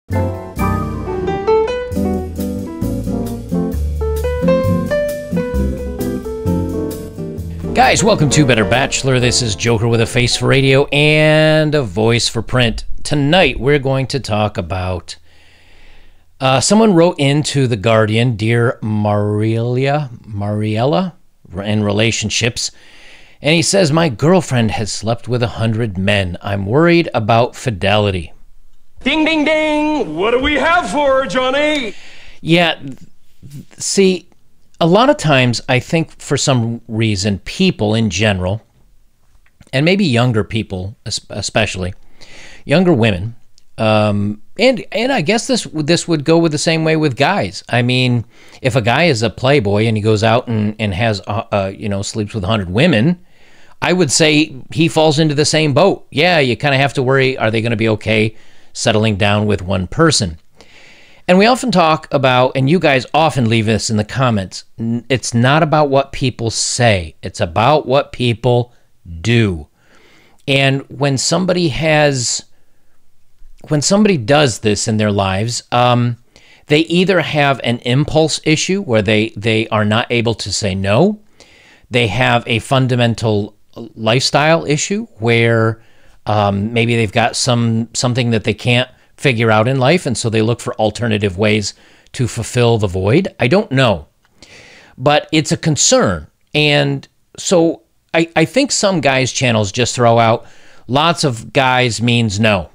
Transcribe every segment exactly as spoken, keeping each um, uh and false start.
Guys, welcome to Better Bachelor. This is Joker with a face for radio and a voice for print. Tonight, we're going to talk about... Uh, someone wrote into The Guardian, Dear Mariella, Mariella, in relationships, and he says, my girlfriend has slept with a hundred men. I'm worried about fidelity. Ding, ding, ding. What do we have for her, Johnny? Yeah, see... A lot of times, I think for some reason, people in general, and maybe younger people especially, younger women, um, and and I guess this this would go with the same way with guys. I mean, if a guy is a playboy and he goes out and, and has, uh, uh, you know, sleeps with a hundred women, I would say he falls into the same boat. Yeah, you kind of have to worry, are they going to be okay settling down with one person? And we often talk about, and you guys often leave this in the comments, it's not about what people say. It's about what people do. And when somebody has, when somebody does this in their lives, um, they either have an impulse issue where they, they are not able to say no. They have a fundamental lifestyle issue where um, maybe they've got some something that they can't figure out in life, and so they look for alternative ways to fulfill the void. I don't know, but it's a concern. And so I, I think some guys' channels just throw out lots of guys means no.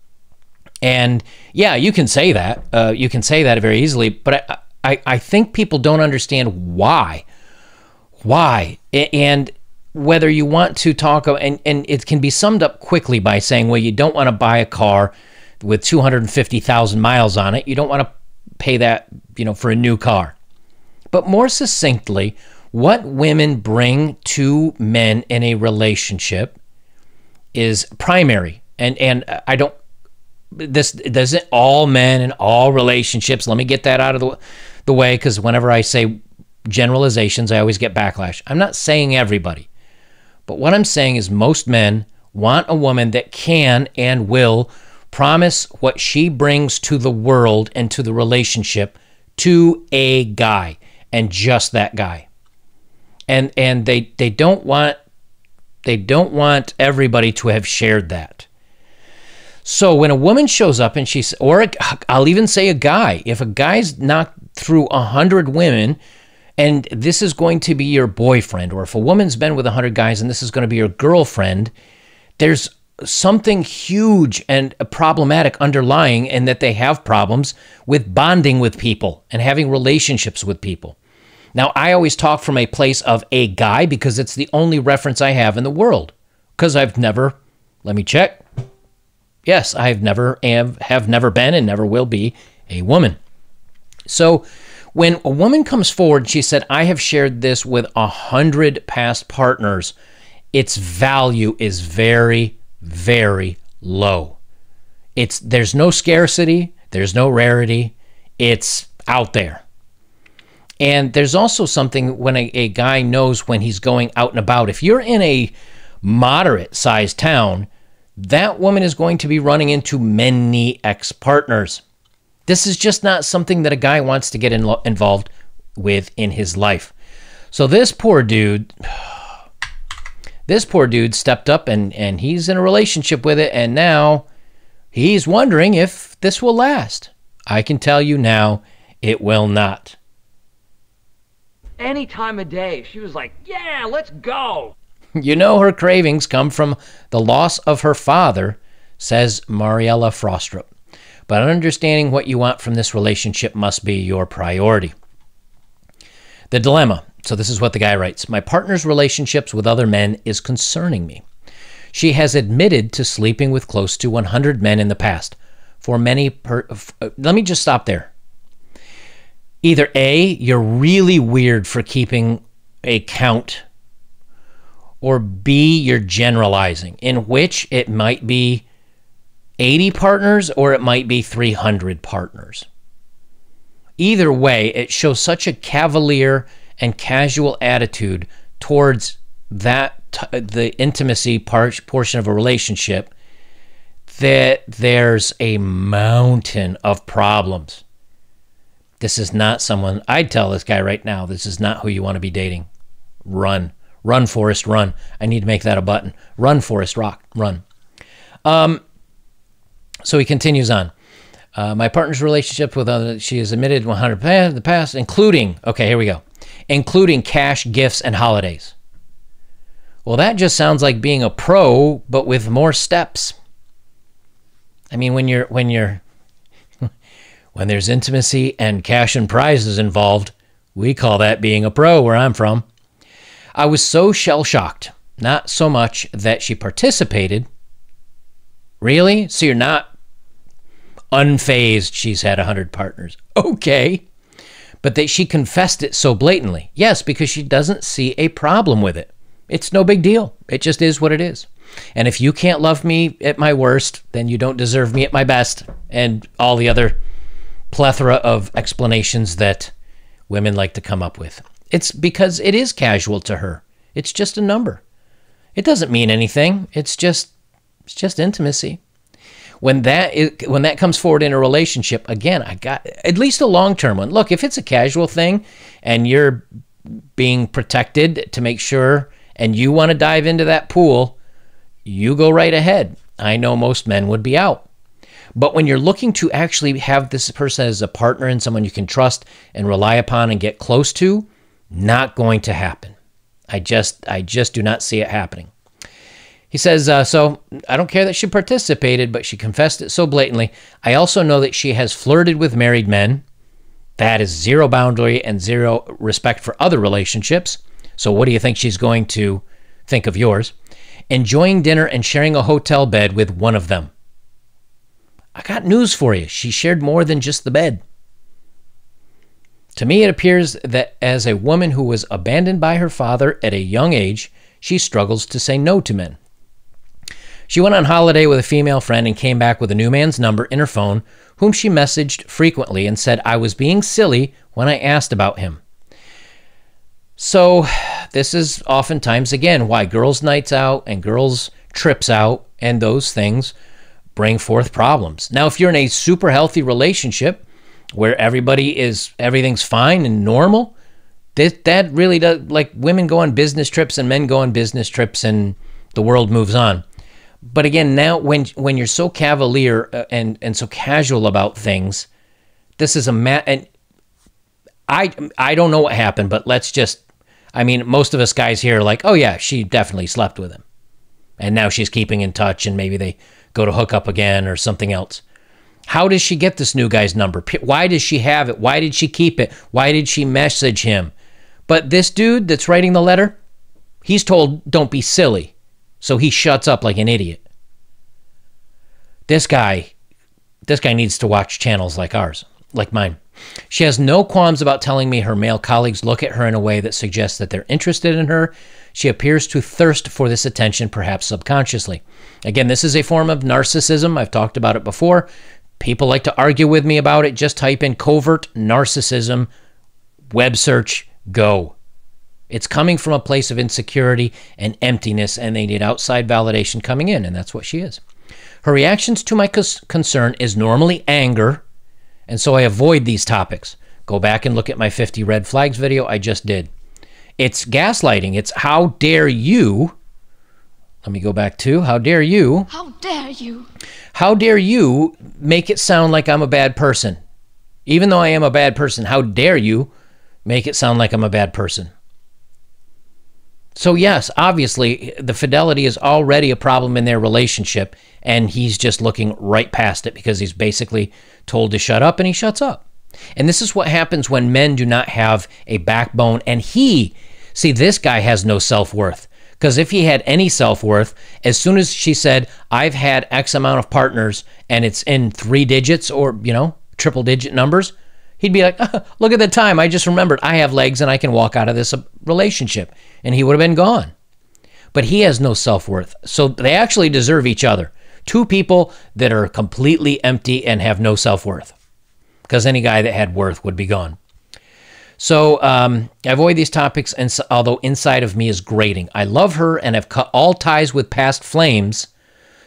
And yeah, you can say that. Uh, you can say that very easily, but I, I, I think people don't understand why. Why? And whether you want to talk, and, and it can be summed up quickly by saying, well, you don't want to buy a car with two hundred fifty thousand miles on it. You don't want to pay that, you know, for a new car. But more succinctly, what women bring to men in a relationship is primary. And and I don't, this doesn't all men in all relationships. Let me get that out of the, the way, because whenever I say generalizations, I always get backlash. I'm not saying everybody. But what I'm saying is most men want a woman that can and will promise what she brings to the world and to the relationship to a guy, and just that guy. And and they they don't want they don't want everybody to have shared that. So when a woman shows up and she's, or a, I'll even say a guy, if a guy's knocked through a hundred women and this is going to be your boyfriend, or if a woman's been with a hundred guys and this is going to be your girlfriend, there's something huge and problematic underlying, and that they have problems with bonding with people and having relationships with people. Now, I always talk from a place of a guy because it's the only reference I have in the world, because I've never, let me check. Yes, I've never have, have never been and never will be a woman. So when a woman comes forward and she said, I have shared this with a hundred past partners, its value is very, very low. It's there's no scarcity, there's no rarity, it's out there. And there's also something when a, a guy knows when he's going out and about. If you're in a moderate sized town, that woman is going to be running into many ex-partners. This is just not something that a guy wants to get in, involved with in his life. So this poor dude This poor dude stepped up, and, and he's in a relationship with it, and now he's wondering if this will last. I can tell you now, it will not. Any time of day, she was like, yeah, let's go. You know her cravings come from the loss of her father, says Mariella Frostrup. But understanding what you want from this relationship must be your priority. The dilemma. So this is what the guy writes. My partner's relationships with other men is concerning me. She has admitted to sleeping with close to one hundred men in the past. For many, per, uh, let me just stop there. Either A, you're really weird for keeping a count, or B, you're generalizing, in which it might be eighty partners or it might be three hundred partners. Either way, it shows such a cavalier and casual attitude towards that the intimacy part, portion of a relationship that there's a mountain of problems. This is not someone, I'd tell this guy right now, this is not who you want to be dating. Run. Run, Forrest, run. I need to make that a button. Run, Forrest, rock, run. Um, so he continues on. Uh, my partner's relationship with other, she has admitted one hundred percent in the past, including, okay, here we go, including cash, gifts, and holidays. Well, that just sounds like being a pro, but with more steps. I mean, when you're, when you're, when there's intimacy and cash and prizes involved, we call that being a pro where I'm from. I was so shell-shocked, not so much that she participated. Really? So you're not unfazed she's had one hundred partners. Okay. But that she confessed it so blatantly. Yes, because she doesn't see a problem with it. It's no big deal. It just is what it is. And if you can't love me at my worst, then you don't deserve me at my best. And all the other plethora of explanations that women like to come up with. It's because it is casual to her. It's just a number. It doesn't mean anything. It's just it's just intimacy. When that is, when that comes forward in a relationship, again, I got at least a long-term one. Look, if it's a casual thing and you're being protected to make sure and you want to dive into that pool, you go right ahead. I know most men would be out. But when you're looking to actually have this person as a partner and someone you can trust and rely upon and get close to, not going to happen. I just, I just do not see it happening. He says, uh, so I don't care that she participated, but she confessed it so blatantly. I also know that she has flirted with married men. That is zero boundary and zero respect for other relationships. So what do you think she's going to think of yours? Enjoying dinner and sharing a hotel bed with one of them. I got news for you. She shared more than just the bed. To me, it appears that as a woman who was abandoned by her father at a young age, she struggles to say no to men. She went on holiday with a female friend and came back with a new man's number in her phone, whom she messaged frequently and said I was being silly when I asked about him. So this is oftentimes, again, why girls' nights out and girls' trips out and those things bring forth problems. Now, if you're in a super healthy relationship where everybody is, everything's fine and normal, that, that really does, like women go on business trips and men go on business trips and the world moves on. But again, now when when you're so cavalier and, and so casual about things, this is a, ma- and I, I don't know what happened, but let's just, I mean, most of us guys here are like, oh yeah, she definitely slept with him. And now she's keeping in touch and maybe they go to hook up again or something else. How does she get this new guy's number? Why does she have it? Why did she keep it? Why did she message him? But this dude that's writing the letter, he's told, don't be silly. So he shuts up like an idiot. This guy, this guy needs to watch channels like ours, like mine. She has no qualms about telling me her male colleagues look at her in a way that suggests that they're interested in her. She appears to thirst for this attention, perhaps subconsciously. Again, this is a form of narcissism. I've talked about it before. People like to argue with me about it. Just type in covert narcissism, web search, go. It's coming from a place of insecurity and emptiness, and they need outside validation coming in, and that's what she is. Her reactions to my concern is normally anger, and so I avoid these topics. Go back and look at my fifty red flags video I just did. It's gaslighting. It's how dare you. Let me go back to how dare you. How dare you. How dare you make it sound like I'm a bad person? Even though I am a bad person, how dare you make it sound like I'm a bad person? So yes, obviously, the fidelity is already a problem in their relationship, and he's just looking right past it because he's basically told to shut up, and he shuts up. And this is what happens when men do not have a backbone, and he, see, this guy has no self-worth. Because if he had any self-worth, as soon as she said, I've had X amount of partners, and it's in three digits or, you know, triple-digit numbers, he'd be like, oh, look at the time. I just remembered I have legs and I can walk out of this relationship. And he would have been gone. But he has no self-worth. So they actually deserve each other. Two people that are completely empty and have no self-worth. Because any guy that had worth would be gone. So um, I avoid these topics, and so, although inside of me is grating. I love her and have cut all ties with past flames.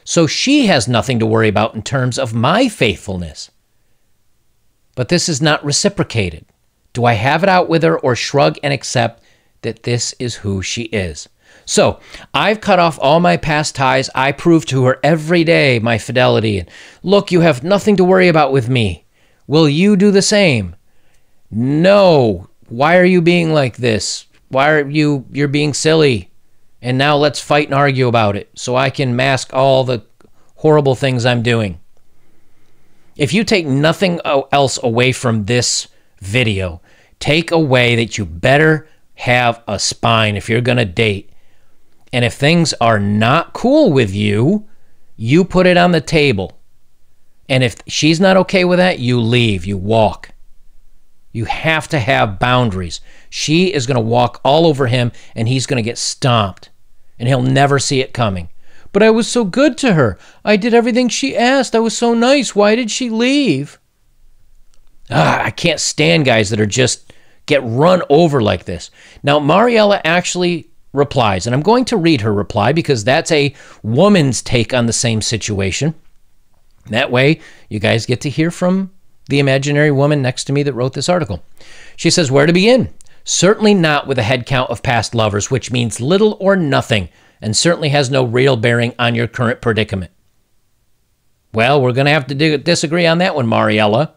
so she has nothing to worry about in terms of my faithfulness. But this is not reciprocated. Do I have it out with her or shrug and accept that this is who she is? So I've cut off all my past ties. I prove to her every day my fidelity. And look, you have nothing to worry about with me. Will you do the same? No. Why are you being like this? Why are you, you're being silly? And now let's fight and argue about it so I can mask all the horrible things I'm doing. If you take nothing else away from this video, take away that you better have a spine if you're going to date. And if things are not cool with you, you put it on the table. And if she's not okay with that, you leave, you walk. You have to have boundaries. She is going to walk all over him and he's going to get stomped. And he'll never see it coming. But I was so good to her. I did everything she asked. I was so nice. Why did she leave? Ah, I can't stand guys that are just get run over like this. Now, Mariella actually replies, and I'm going to read her reply because that's a woman's take on the same situation. That way, you guys get to hear from the imaginary woman next to me that wrote this article. She says, where to begin? Certainly not with a head count of past lovers, which means little or nothing, and certainly has no real bearing on your current predicament. Well, we're going to have to disagree on that one, Mariella.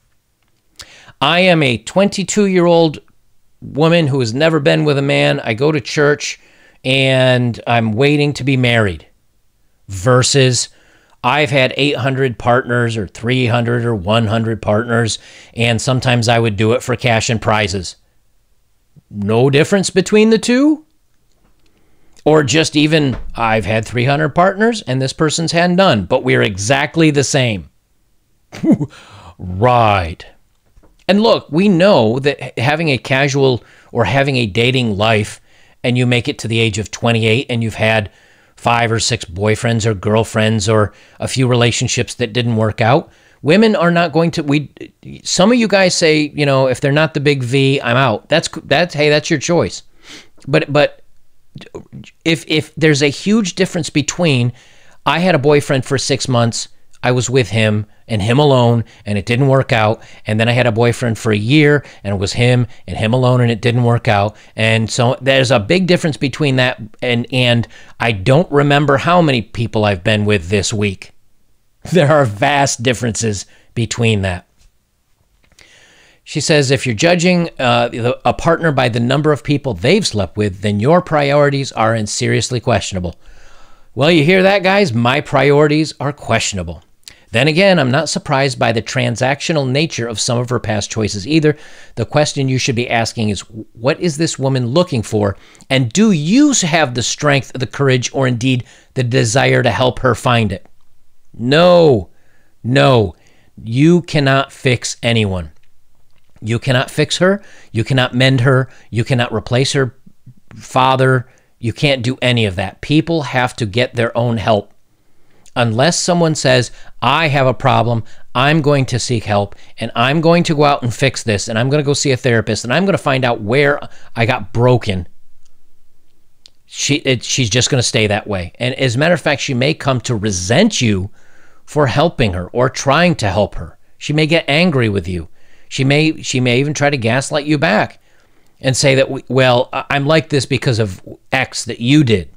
I am a twenty-two-year-old woman who has never been with a man. I go to church, and I'm waiting to be married. Versus, I've had eight hundred partners, or three hundred, or one hundred partners, and sometimes I would do it for cash and prizes. No difference between the two? Or just even, I've had three hundred partners, and this person's had none, but we're exactly the same. Right. And look, we know that having a casual or having a dating life and you make it to the age of twenty-eight and you've had five or six boyfriends or girlfriends or a few relationships that didn't work out, women are not going to, we, some of you guys say, you know, if they're not the big V, I'm out. That's, that's, hey, that's your choice. But, but if, if there's a huge difference between, I had a boyfriend for six months, I was with him and him alone and it didn't work out. And then I had a boyfriend for a year and it was him and him alone and it didn't work out. And so there's a big difference between that and, and I don't remember how many people I've been with this week. There are vast differences between that. She says, if you're judging uh, a partner by the number of people they've slept with, then your priorities are in seriously questionable. Well, you hear that, guys? My priorities are questionable. Then again, I'm not surprised by the transactional nature of some of her past choices either. The question you should be asking is, what is this woman looking for? And do you have the strength, the courage, or indeed the desire to help her find it? No, no, you cannot fix anyone. You cannot fix her. You cannot mend her. You cannot replace her father. You can't do any of that. People have to get their own help. Unless someone says, I have a problem, I'm going to seek help, and I'm going to go out and fix this, and I'm going to go see a therapist, and I'm going to find out where I got broken, she, it, she's just going to stay that way. And as a matter of fact, she may come to resent you for helping her or trying to help her. She may get angry with you. She may, she may even try to gaslight you back and say that, well, I'm like this because of X that you did.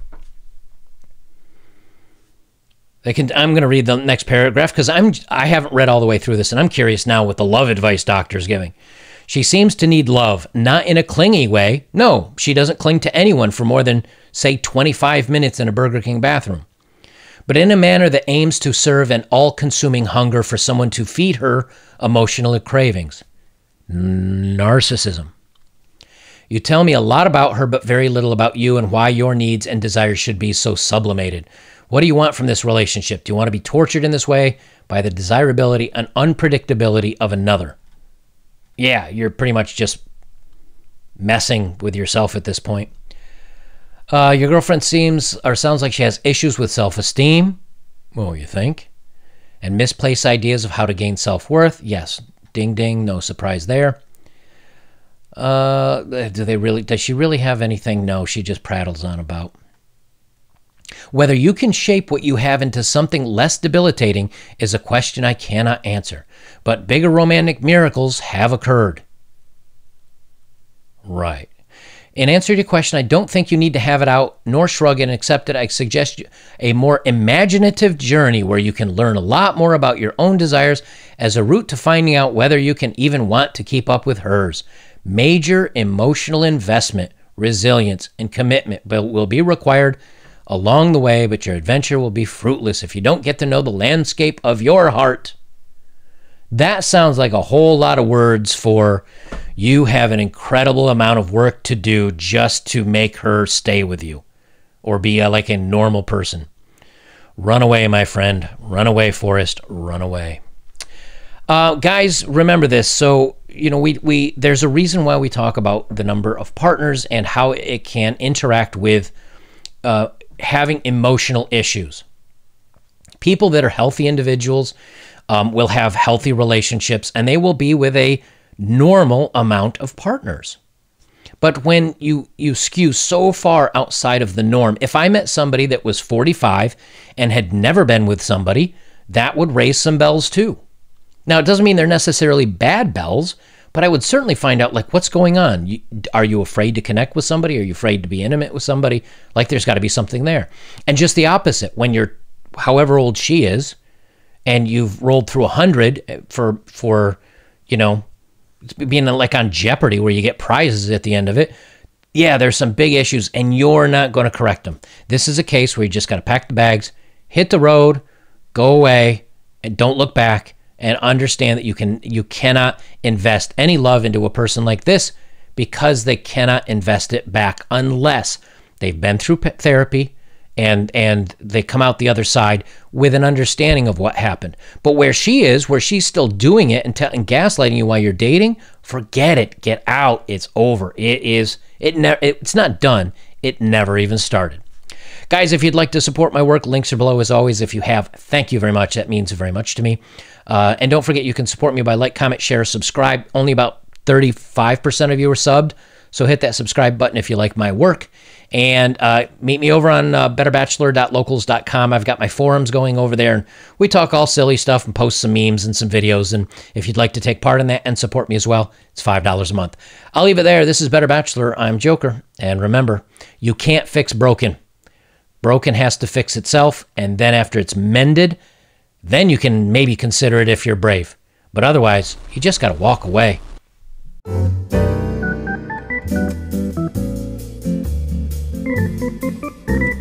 They can, I'm going to read the next paragraph because I'm I haven't read all the way through this, and I'm curious now what the love advice doctor's giving. She seems to need love, not in a clingy way. No, she doesn't cling to anyone for more than, say, twenty-five minutes in a Burger King bathroom, but in a manner that aims to serve an all-consuming hunger for someone to feed her emotional cravings. Narcissism. You tell me a lot about her, but very little about you and why your needs and desires should be so sublimated. What do you want from this relationship? Do you want to be tortured in this way by the desirability and unpredictability of another? Yeah, you're pretty much just messing with yourself at this point. Uh, your girlfriend seems or sounds like she has issues with self-esteem. Well, you think? And misplaced ideas of how to gain self-worth. Yes, ding ding, no surprise there. Uh, do they really? Does she really have anything? No, she just prattles on about. Whether you can shape what you have into something less debilitating is a question I cannot answer, but bigger romantic miracles have occurred. Right. In answer to your question, I don't think you need to have it out nor shrug it and accept it. I suggest a more imaginative journey where you can learn a lot more about your own desires as a route to finding out whether you can even want to keep up with hers. Major emotional investment, resilience, and commitment will be required along the way, but your adventure will be fruitless if you don't get to know the landscape of your heart. That sounds like a whole lot of words for you have an incredible amount of work to do just to make her stay with you or be a, like a normal person. Run away, my friend. Run away, Forrest. Run away. Uh, guys, remember this. So, you know, we, we there's a reason why we talk about the number of partners and how it can interact with uh, having emotional issues. People that are healthy individuals um, will have healthy relationships, and they will be with a normal amount of partners. But when you you skew so far outside of the norm, if I met somebody that was forty-five and had never been with somebody, that would raise some bells too. Now, it doesn't mean they're necessarily bad bells, but I would certainly find out, like, what's going on? You, are you afraid to connect with somebody? Are you afraid to be intimate with somebody? Like, there's got to be something there. And just the opposite, when you're however old she is, and you've rolled through a hundred for, for, you know, being like on Jeopardy where you get prizes at the end of it. Yeah, there's some big issues and you're not going to correct them. This is a case where you just got to pack the bags, hit the road, go away, and don't look back, and understand that you can you cannot invest any love into a person like this because they cannot invest it back unless they've been through therapy and and they come out the other side with an understanding of what happened. But where she is, where she's still doing it and, t- and gaslighting you while you're dating, forget it. Get out. It's over. It is. It ne- It's not done. It never even started. Guys, if you'd like to support my work, links are below as always. If you have, thank you very much. That means very much to me. Uh, and don't forget, you can support me by like, comment, share, subscribe. Only about thirty-five percent of you are subbed, so hit that subscribe button if you like my work. And uh, meet me over on uh, better bachelor dot locals dot com. I've got my forums going over there, and we talk all silly stuff and post some memes and some videos. And if you'd like to take part in that and support me as well, it's five dollars a month. I'll leave it there. This is Better Bachelor. I'm Joker. And remember, you can't fix broken. Broken has to fix itself, and then after it's mended, then you can maybe consider it if you're brave. But otherwise, you just got to walk away. Thank you.